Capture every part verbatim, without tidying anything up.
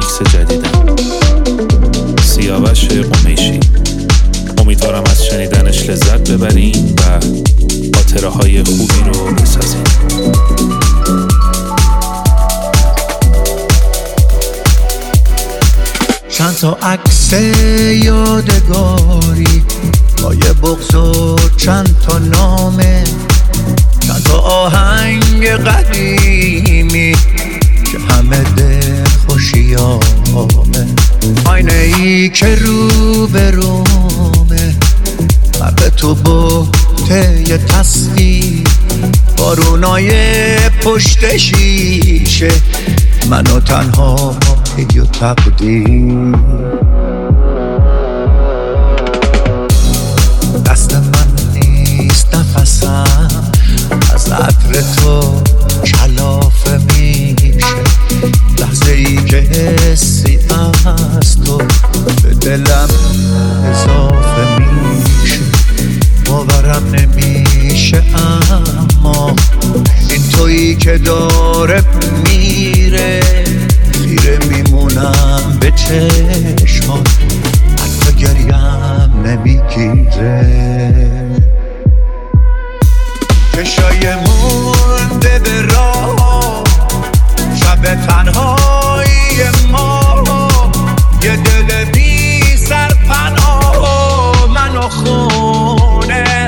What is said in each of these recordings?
میکس جدیدم. سیاوش قمیشی. امیدوارم از شنیدنش لذت ببرین و خاطره های خوبی رو بسازین. چند تا عکس یادگاری با یه بغض و چند تا نامه، چند تا آهنگ قدیمی که همه دل خوشیامه، آینه ای که رو به رومه، قبل تو بوته یه تصویر، بارونای پشت شیشه، منو تنها یه تقدیر. دست من نیست نفسم، از عطر تو کلافه میشه، لحظه ای که حسی از تو به دلم اضافه میشه، باورم نمیشه اما این تویی که داره میره، خیره میمونم به چشمات، حتی گریم نمیگیره، چشای مونده به راه، شب تنهایی ما، یه دل بی سرپناه منو خونه.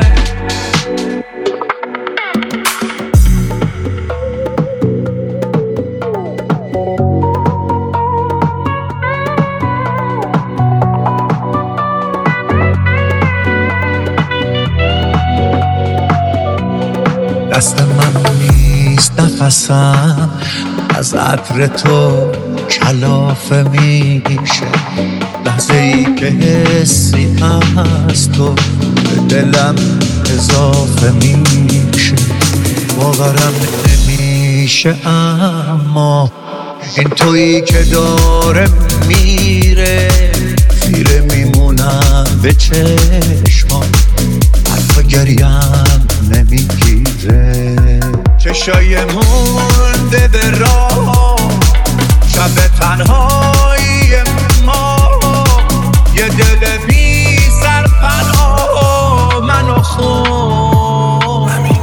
دست من نیست نفسم، از عطر تو کلافه میشه، لحظه ای که حسی از تو به دلم اضافه میشه، باورم نمیشه اما این تویی که داره میره، خیره میمونم به چشمات، حتی گریم نمیگیره، چشای مونده به راه، شب تنهایی ما، یه دل بی سرپناه منو خونه.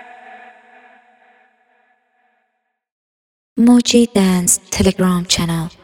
موجی دنس تلگرام چنل.